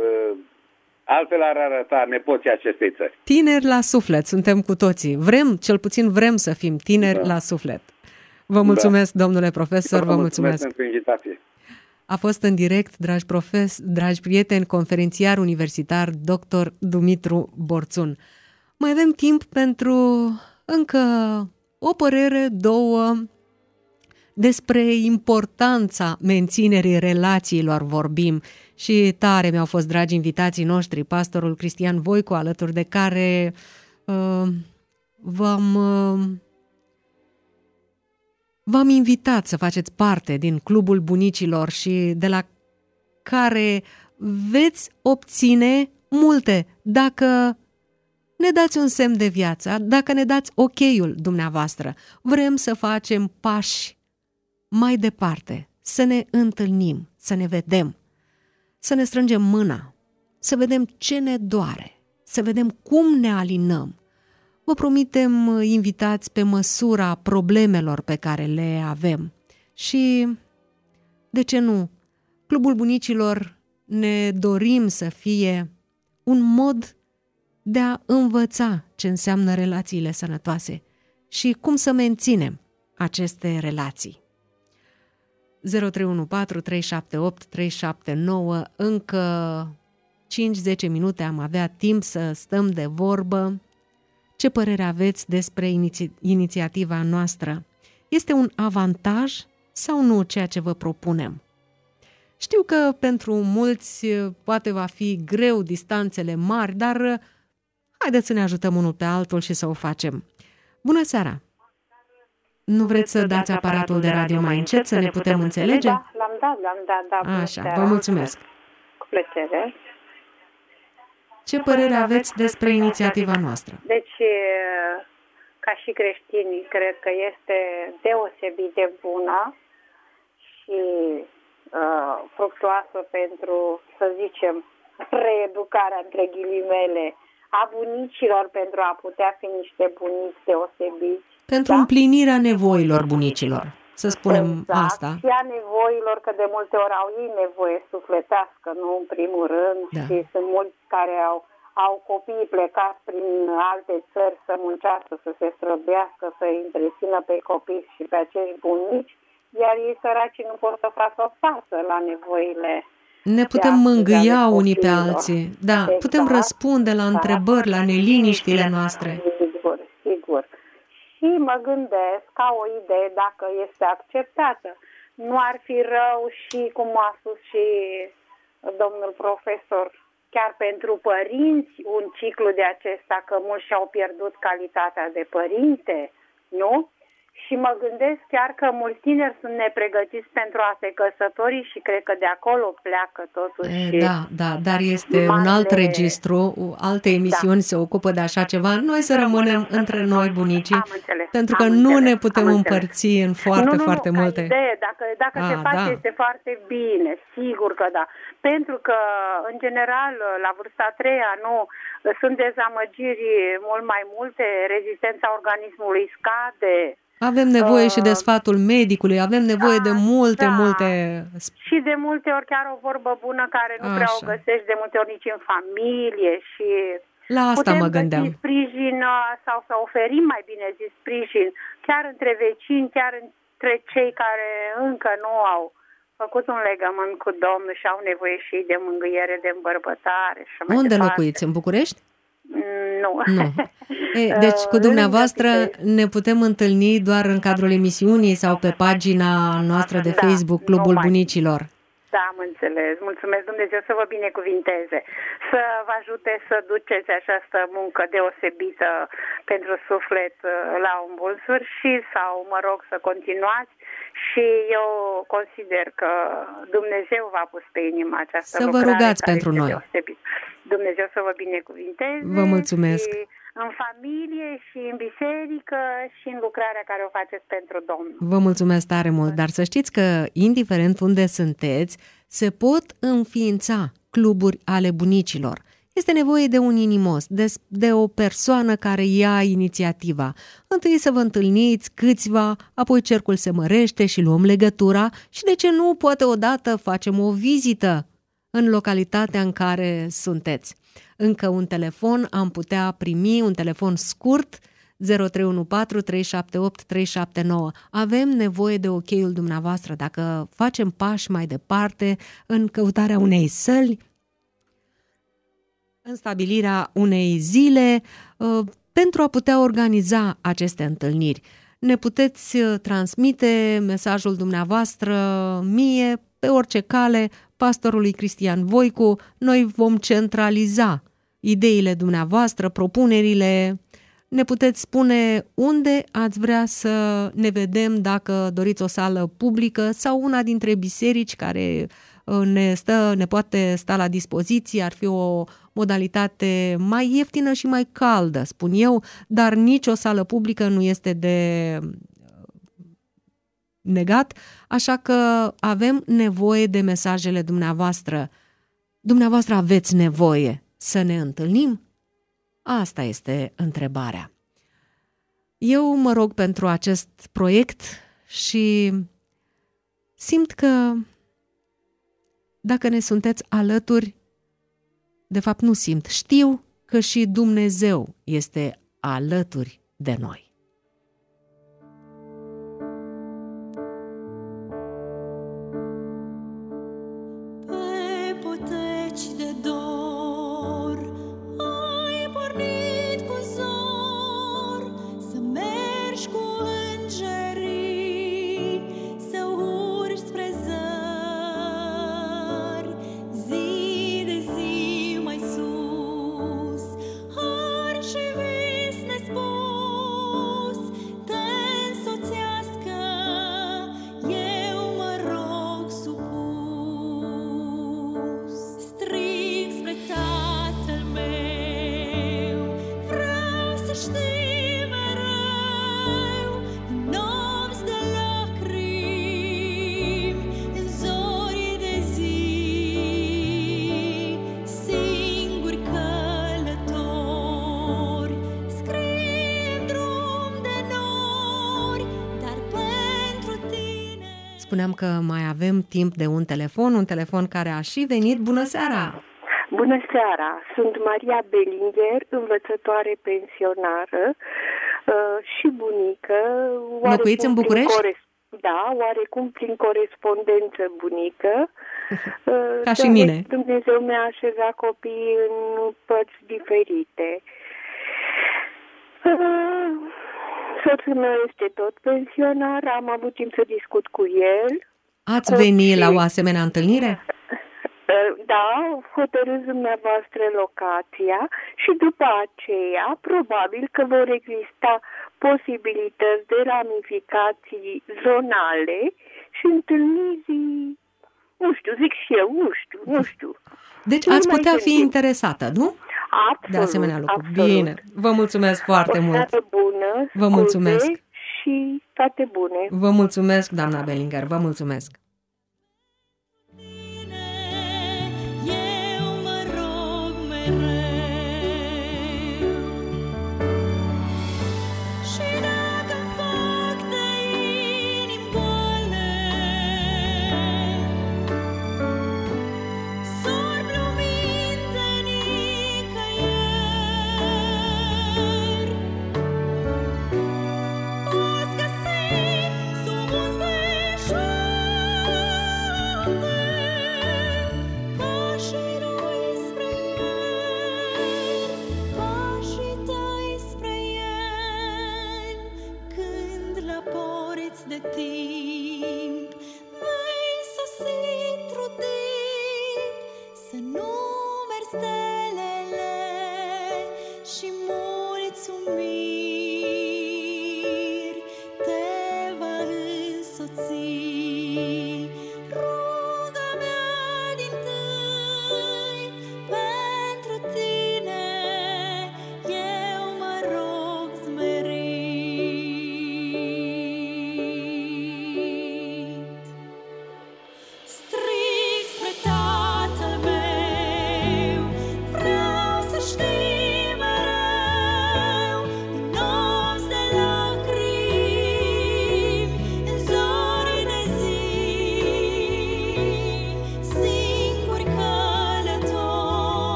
altfel ar arăta nepoții acestei țări. Tineri la suflet suntem cu toții. Vrem, cel puțin vrem să fim tineri da. la suflet. Vă mulțumesc, da. domnule profesor, vă, vă mulțumesc. mulțumesc pentru invitație. A fost în direct, dragi profes, dragi prieteni, conferențiar universitar, doctor Dumitru Borțun. Mai avem timp pentru încă o părere, două, despre importanța menținerii relațiilor vorbim și tare mi-au fost dragi invitații noștri, pastorul Cristian Voicu, alături de care uh, v-am, uh, v-am invitat să faceți parte din Clubul Bunicilor și de la care veți obține multe dacă ne dați un semn de viață, dacă ne dați ok-ul dumneavoastră. Vrem să facem pași mai departe, să ne întâlnim, să ne vedem, să ne strângem mâna, să vedem ce ne doare, să vedem cum ne alinăm. Vă promitem invitați pe măsura problemelor pe care le avem. Și, de ce nu, Clubul Bunicilor ne dorim să fie un mod de a învăța ce înseamnă relațiile sănătoase și cum să menținem aceste relații. zero trei unu patru trei șapte opt trei șapte nouă, încă cinci zece minute am avea timp să stăm de vorbă. Ce părere aveți despre iniți- inițiativa noastră? Este un avantaj sau nu ceea ce vă propunem? Știu că pentru mulți poate va fi greu, distanțele mari, dar haideți să ne ajutăm unul pe altul și să o facem. Bună seara! Nu vreți să dați aparatul de radio mai încet, să ne putem înțelege? Da, l-am dat, l-am dat, da. Așa, vă mulțumesc. Cu plăcere. Ce părere aveți despre inițiativa noastră? Deci, ca și creștini, cred că este deosebit de bună și uh, fructuoasă pentru, să zicem, reeducarea, între ghilimele, a bunicilor, pentru a putea fi niște bunici deosebiți. Pentru da? împlinirea nevoilor bunicilor, să spunem exact. asta. Și a nevoilor, că de multe ori au ei nevoie sufletească, nu în primul rând, da. Și sunt mulți care au, au copii plecați prin alte țări să muncească, să se străbească, să îi întrețină pe copii și pe acești bunici, iar ei săraci nu pot să facă față la nevoile. Ne putem mângâia unii pe alții, da, exact. Putem răspunde la întrebări, la neliniștile noastre. Sigur, sigur. Și mă gândesc, ca o idee, dacă este acceptată, nu ar fi rău și, cum a spus și domnul profesor, chiar pentru părinți, un ciclu de acesta, că mulți și-au pierdut calitatea de părinte, nu? Și mă gândesc chiar că mulți tineri sunt nepregătiți pentru a se căsători și cred că de acolo pleacă totuși. E, da, da, dar este mare... un alt registru, alte emisiuni da. Se ocupă de așa ceva. Noi să rămânem între noi, bunicii, înțeles, pentru că nu înțeles, ne putem împărți în foarte, nu, nu, foarte nu, multe. Idee, dacă dacă a, se face da. Este foarte bine, sigur că da. Pentru că, în general, la vârsta a treia, nu, sunt dezamăgiri mult mai multe, rezistența organismului scade. Avem nevoie uh, și de sfatul medicului, avem nevoie da, de multe, da. multe... Și de multe ori chiar o vorbă bună care nu Așa. prea o găsești de multe ori nici în familie și... La asta putem mă gândeam. Putem sprijin sau să oferim, mai bine zis, sprijin, chiar între vecini, chiar între cei care încă nu au făcut un legământ cu Domnul și au nevoie și de mângâiere, de îmbărbătare. Și mai Unde departe. Locuiți? În București? Nu. nu. E, deci cu dumneavoastră ne putem întâlni doar în cadrul emisiunii sau pe pagina noastră de Facebook, da, Clubul Bunicilor. Da, am înțeles. Mulțumesc, Dumnezeu să vă binecuvinteze, să vă ajute să duceți această muncă deosebită pentru suflet la un bun sfârșit sau, mă rog, să continuați. Și eu consider că Dumnezeu v-a pus pe inimă această lucrare. Să vă rugați pentru noi. Deosebit. Dumnezeu să vă binecuvinteze. Vă mulțumesc. Și în familie și în biserică și în lucrarea care o faceți pentru Domnul. Vă mulțumesc tare mult, dar să știți că, indiferent unde sunteți, se pot înființa cluburi ale bunicilor. Este nevoie de un inimos, de, de o persoană care ia inițiativa. Întâi să vă întâlniți câțiva, apoi cercul se mărește și luăm legătura și, de ce nu, poate odată facem o vizită în localitatea în care sunteți. Încă un telefon am putea primi, un telefon scurt zero trei unu patru trei șapte opt trei șapte nouă. Avem nevoie de ok-ul dumneavoastră dacă facem pași mai departe în căutarea unei săli, în stabilirea unei zile, pentru a putea organiza aceste întâlniri. Ne puteți transmite mesajul dumneavoastră mie pe orice cale, pastorului Cristian Voicu. Noi vom centraliza ideile dumneavoastră, propunerile. Ne puteți spune unde ați vrea să ne vedem, dacă doriți o sală publică sau una dintre biserici care ne, stă, ne poate sta la dispoziție. Ar fi o modalitate mai ieftină și mai caldă, spun eu, dar nici o sală publică nu este de negat, așa că avem nevoie de mesajele dumneavoastră. Dumneavoastră aveți nevoie să ne întâlnim? Asta este întrebarea. Eu mă rog pentru acest proiect și simt că dacă ne sunteți alături, de fapt nu simt, știu că și Dumnezeu este alături de noi. Spuneam că mai avem timp de un telefon, un telefon care a și venit. Bună seara! Bună seara! Sunt Maria Bellinger, învățătoare pensionară uh, și bunică. Locuiți în București? Cores- da, oarecum prin corespondență bunică. Uh, Ca și mine. Dumnezeu mi-a așezat copiii în părți diferite. Uh, Soțul meu este tot pensionar, am avut timp să discut cu el. Ați venit la o asemenea întâlnire? Da, hotărâți dumneavoastră locația și după aceea probabil că vor exista posibilități de ramificații zonale și întâlniri, nu știu, zic și eu, nu știu, nu știu. Deci ați putea fi interesată, nu? Absolut, de asemenea lucruri. Absolut. Bine, vă mulțumesc foarte o mult. Bună, vă mulțumesc. Și toate bune. Vă mulțumesc, doamna Bellinger, vă mulțumesc. Poți găsi sub un stejar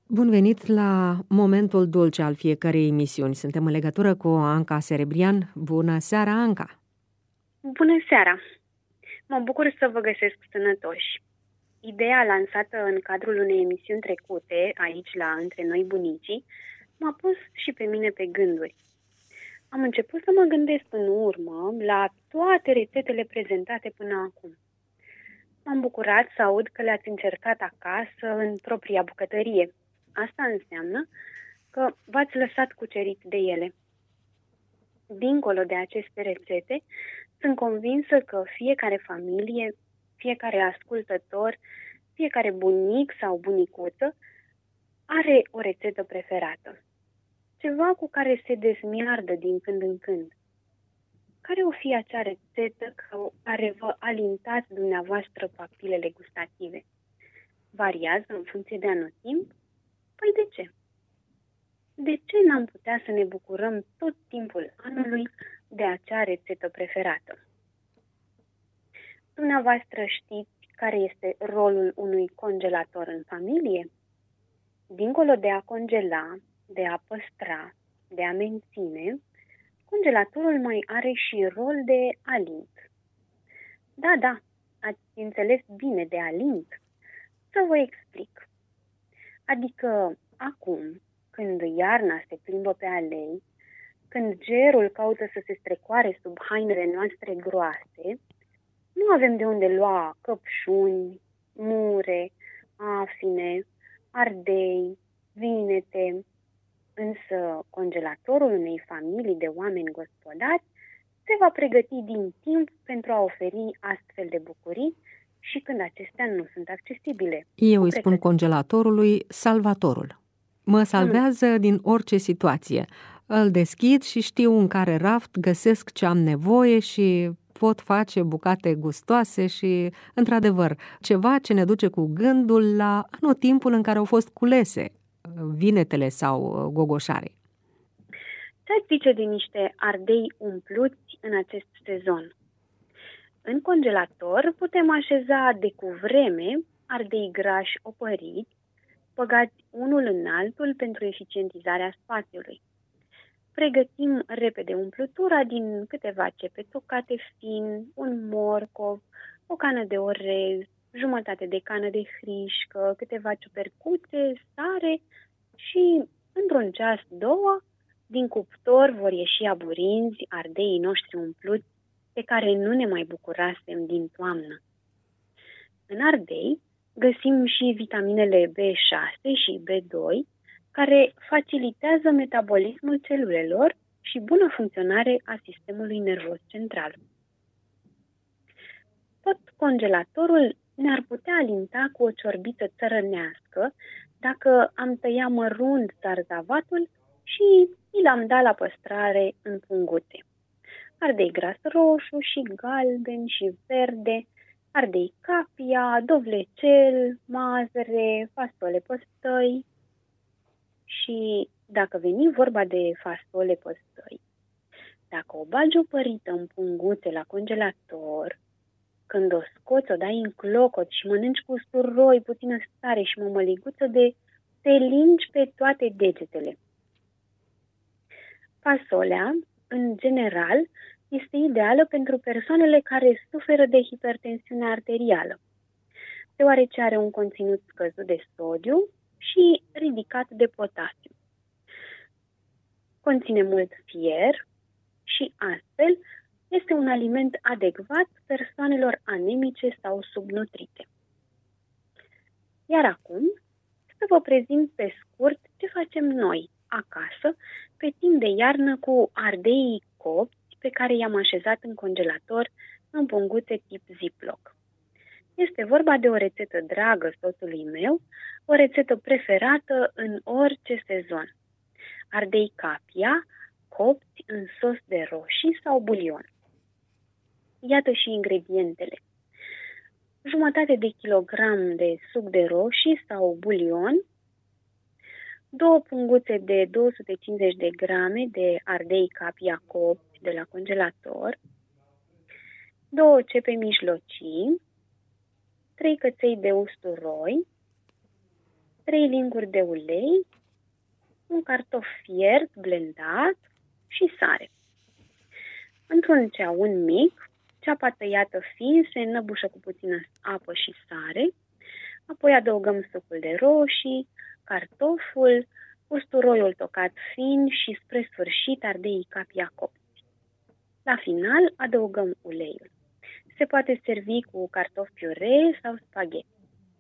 Bun venit la momentul dulce al fiecărei emisiuni. Suntem în legătură cu Anca Serebrian. Bună seara, Anca! Bună seara! Mă bucur să vă găsesc sănătoși. Ideea lansată în cadrul unei emisiuni trecute, aici la Între Noi Bunicii, m-a pus și pe mine pe gânduri. Am început să mă gândesc în urmă la toate rețetele prezentate până acum. M-am bucurat să aud că le-ați încercat acasă, în propria bucătărie. Asta înseamnă că v-ați lăsat cucerit de ele. Dincolo de aceste rețete, sunt convinsă că fiecare familie, fiecare ascultător, fiecare bunic sau bunicuță are o rețetă preferată. Ceva cu care se dezmiardă din când în când. Care o fi acea rețetă care vă alintați dumneavoastră papilele gustative? Variază în funcție de anotimp? Păi de ce? De ce n-am putea să ne bucurăm tot timpul anului de acea rețetă preferată? Dumneavoastră știți care este rolul unui congelator în familie? Dincolo de a congela, de a păstra, de a menține, congelatorul mai are și rol de alint. Da, da, ați înțeles bine de alint. Să vă explic. Adică acum, când iarna se plimbă pe alei, când gerul caută să se strecoare sub hainele noastre groase, nu avem de unde lua căpșuni, mure, afine, ardei, vinete, însă congelatorul unei familii de oameni gospodari se va pregăti din timp pentru a oferi astfel de bucurii și când acestea nu sunt accesibile. Eu îi spun congelatorului salvatorul. Mă salvează mm. din orice situație. Îl deschid și știu în care raft găsesc ce am nevoie și pot face bucate gustoase și, într-adevăr, ceva ce ne duce cu gândul la anotimpul în care au fost culese vinetele sau gogoșare. Ce-ați zice de niște ardei umpluți în acest sezon? În congelator putem așeza de cuvreme ardei grași opăriți, băgați unul în altul pentru eficientizarea spațiului. Pregătim repede umplutura din câteva cepe tocate fin, un morcov, o cană de orez, jumătate de cană de hrișcă, câteva ciupercuțe, sare și, într-un ceas, două, din cuptor vor ieși aburinzi ardeii noștri umpluți pe care nu ne mai bucurasem din toamnă. În ardei găsim și vitaminele B șase și B doi, care facilitează metabolismul celulelor și bună funcționare a sistemului nervos central. Tot congelatorul ne-ar putea alinta cu o ciorbiță țărănească dacă am tăia mărunt zarzavatul și i l-am dat la păstrare în punguțe. Ardei gras roșu și galben și verde, ardei capia, dovlecel, mazăre, fasole păstăi. Și dacă veni vorba de fasole păstăi, dacă o bagi opărită în punguțe la congelator, când o scoți, o dai în clocot și mănânci cu usturoi, puțină stare și mămăliguță de te lingi pe toate degetele. Fasolea, în general, este ideală pentru persoanele care suferă de hipertensiune arterială, deoarece are un conținut scăzut de sodiu și ridicat de potasiu. Conține mult fier și astfel este un aliment adecvat persoanelor anemice sau subnutrite. Iar acum să vă prezint pe scurt ce facem noi acasă pe timp de iarnă cu ardeii copți pe care i-am așezat în congelator în punguțe tip Ziploc. Este vorba de o rețetă dragă soțului meu, o rețetă preferată în orice sezon. Ardei capia, copți în sos de roșii sau bulion. Iată și ingredientele. Jumătate de kilogram de suc de roșii sau bulion, două punguțe de două sute cincizeci de grame de ardei capia copți de la congelator, două cepe mijlocii, trei căței de usturoi, trei linguri de ulei, un cartof fiert, blendat și sare. Într-un ceaun mic, ceapa tăiată fin se înăbușă cu puțină apă și sare, apoi adăugăm sucul de roșii, cartoful, usturoiul tocat fin și spre sfârșit ardeii capia copți. La final adăugăm uleiul. Se poate servi cu cartofi piure sau spaghetti.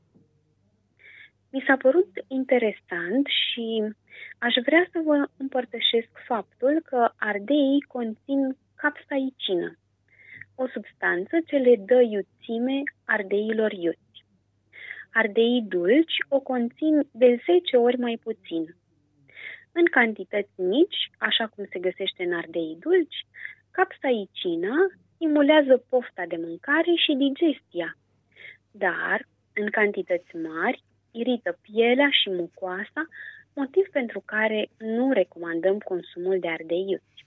Mi s-a părut interesant și aș vrea să vă împărtășesc faptul că ardeii conțin capsaicină, o substanță ce le dă iuțime ardeilor iuți. Ardeii dulci o conțin de zece ori mai puțin. În cantități mici, așa cum se găsește în ardeii dulci, capsaicina stimulează pofta de mâncare și digestia, dar, în cantități mari, irită pielea și mucoasa, motiv pentru care nu recomandăm consumul de ardei iuți.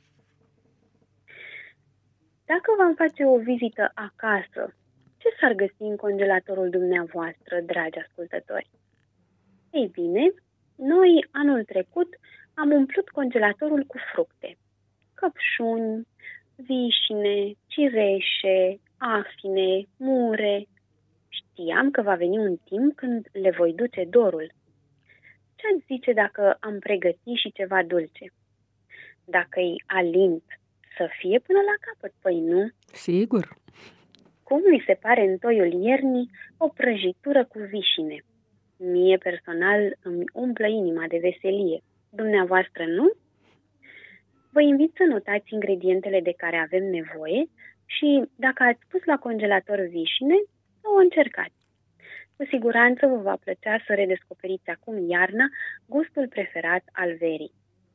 Dacă v-am face o vizită acasă, ce s-ar găsi în congelatorul dumneavoastră, dragi ascultători? Ei bine, noi anul trecut am umplut congelatorul cu fructe, căpșuni, vișine, cireșe, afine, mure. Știam că va veni un timp când le voi duce dorul. Ce-ați zice dacă am pregătit și ceva dulce? Dacă-i alint, să fie până la capăt, păi nu? Sigur. Cum mi se pare în toiul iernii o prăjitură cu vișine? Mie personal îmi umplă inima de veselie. Dumneavoastră nu? Vă invit să notați ingredientele de care avem nevoie și, dacă ați pus la congelator vișine, să o încercați. Cu siguranță vă va plăcea să redescoperiți acum iarna gustul preferat al verii.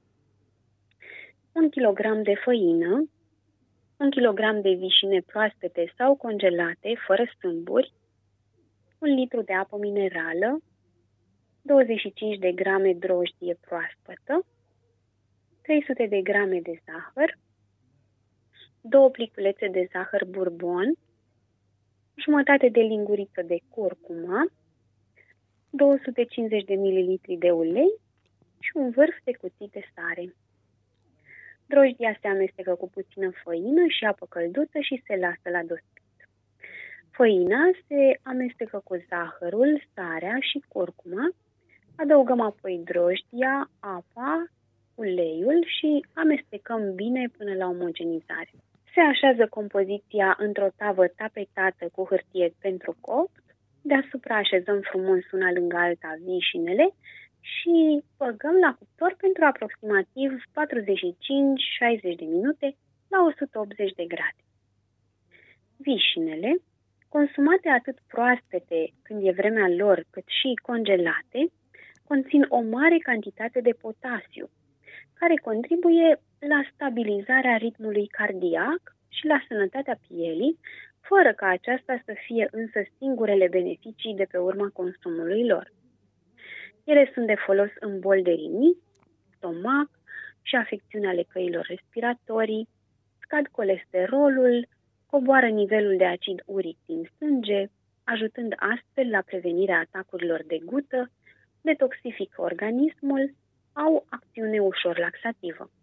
Un kilogram de făină, un kilogram de vișine proaspete sau congelate, fără sâmburi, un litru de apă minerală, douăzeci și cinci de grame drojdie proaspătă, trei sute de grame de zahăr, două pliculețe de zahăr bourbon, jumătate de linguriță de curcuma, două sute cincizeci de mililitri de ulei și un vârf de cuțit de sare. Drojdia se amestecă cu puțină făină și apă călduță și se lasă la dospit. Făina se amestecă cu zahărul, sarea și curcuma, adăugăm apoi drojdia, apa, uleiul și amestecăm bine până la omogenizare. Se așează compoziția într-o tavă tapetată cu hârtie pentru copt, deasupra așezăm frumos una lângă alta vișinele și băgăm la cuptor pentru aproximativ patruzeci și cinci șaizeci de minute la o sută optzeci de grade. Vișinele, consumate atât proaspete când e vremea lor, cât și congelate, conțin o mare cantitate de potasiu, care contribuie la stabilizarea ritmului cardiac și la sănătatea pielii, fără ca aceasta să fie însă singurele beneficii de pe urma consumului lor. Ele sunt de folos în boli de rinit, stomac și afecțiuni ale căilor respiratorii, scad colesterolul, coboară nivelul de acid uric din sânge, ajutând astfel la prevenirea atacurilor de gută, detoxifică organismul, au acțiune ușor laxativă.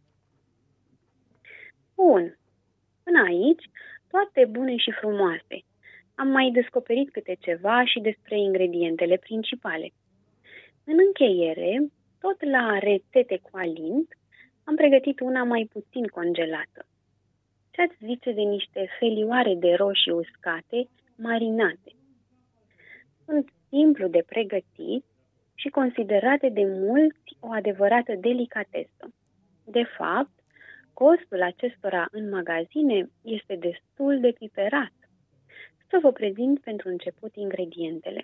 Bun, până aici, toate bune și frumoase. Am mai descoperit câte ceva și despre ingredientele principale. În încheiere, tot la rețete cu alint, am pregătit una mai puțin congelată. Ce-ați zice de niște felioare de roșii uscate marinate? Sunt simplu de pregătit și considerate de mulți o adevărată delicatesă. De fapt, costul acestora în magazine este destul de piperat. Să vă prezint pentru început ingredientele.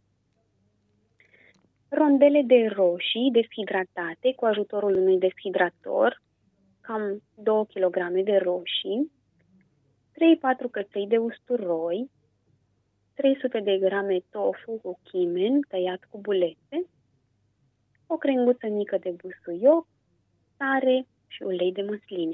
Rondele de roșii deshidratate cu ajutorul unui deshidrator, cam două kilograme de roșii, trei patru căței de usturoi, trei sute de grame tofu cu chimen tăiat cu bulete, o crenguță mică de busuioc, sare și ulei de măsline.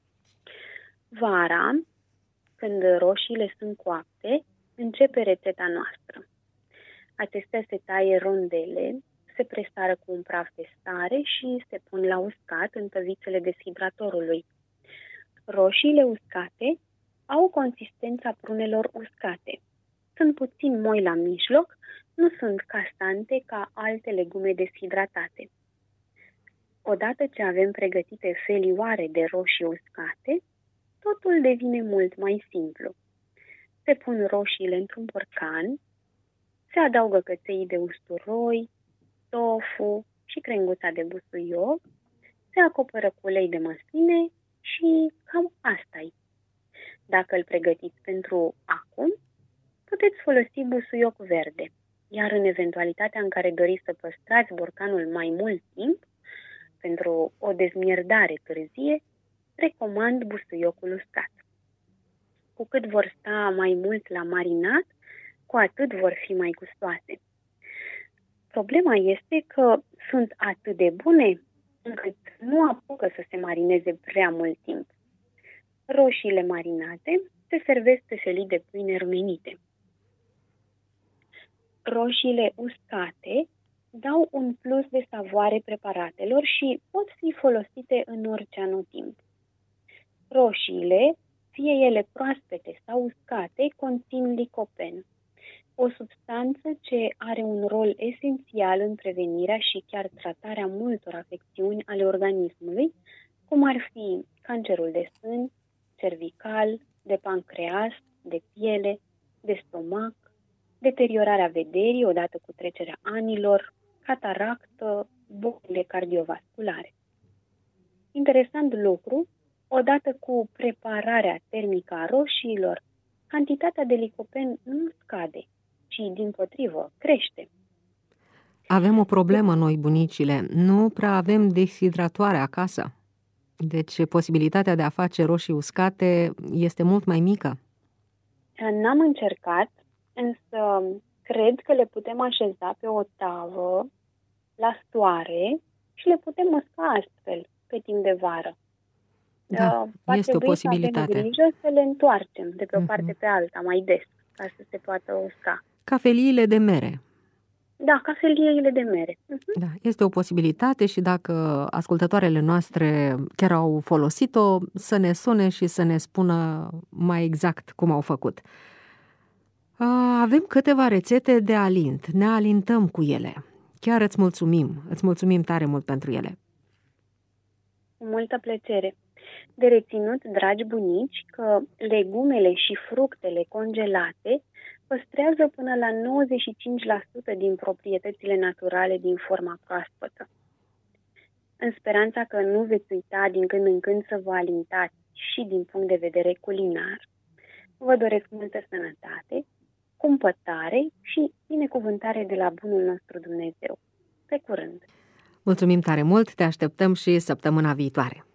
Vara, când roșiile sunt coapte, începe rețeta noastră. Acestea se taie rondele, se presară cu un praf de sare și se pun la uscat în tăvițele deshidratorului. Roșiile uscate au consistența prunelor uscate. Sunt puțin moi la mijloc, nu sunt castante ca alte legume deshidratate. Odată ce avem pregătite felioare de roșii uscate, totul devine mult mai simplu. Se pun roșiile într-un borcan, se adaugă căței de usturoi, tofu și crenguța de busuioc, se acoperă cu ulei de măsline și cam asta-i. Dacă îl pregătiți pentru acum, puteți folosi busuioc verde, iar în eventualitatea în care doriți să păstrați borcanul mai mult timp, pentru o dezmierdare târzie, recomand busuiocul uscat. Cu cât vor sta mai mult la marinat, cu atât vor fi mai gustoase. Problema este că sunt atât de bune încât nu apucă să se marineze prea mult timp. Roșiile marinate se servesc pe felii de pâine rumenite. Roșiile uscate dau un plus de savoare preparatelor și pot fi folosite în orice anotimp. Roșiile, fie ele proaspete sau uscate, conțin licopen, o substanță ce are un rol esențial în prevenirea și chiar tratarea multor afecțiuni ale organismului, cum ar fi cancerul de sân, cervical, de pancreas, de piele, de stomac, deteriorarea vederii odată cu trecerea anilor, cataractă, bolile cardiovasculare. Interesant lucru, odată cu prepararea termică a roșiilor, cantitatea de licopen nu scade, ci dimpotrivă crește. Avem o problemă noi, bunicile. Nu prea avem deshidratoare acasă. Deci posibilitatea de a face roșii uscate este mult mai mică. N-am încercat, însă cred că le putem așeza pe o tavă, la soare, și le putem măsca astfel, pe timp de vară. Da, Va este o posibilitate. Să avem grijă să le întoarcem de pe o uh-huh. parte pe alta, mai des, ca să se poată usca. Cafeliile de mere. Da, cafeliile de mere. Uh-huh. Da, este o posibilitate și dacă ascultătoarele noastre chiar au folosit-o, să ne sune și să ne spună mai exact cum au făcut. Avem câteva rețete de alint, ne alintăm cu ele. Chiar îți mulțumim, îți mulțumim tare mult pentru ele. Cu multă plăcere. De reținut, dragi bunici, că legumele și fructele congelate păstrează până la nouăzeci și cinci la sută din proprietățile naturale din forma proaspătă. În speranța că nu veți uita din când în când să vă alintați și din punct de vedere culinar, vă doresc multă sănătate, cumpătare și binecuvântare de la bunul nostru Dumnezeu. Pe curând! Mulțumim tare mult, te așteptăm și săptămâna viitoare!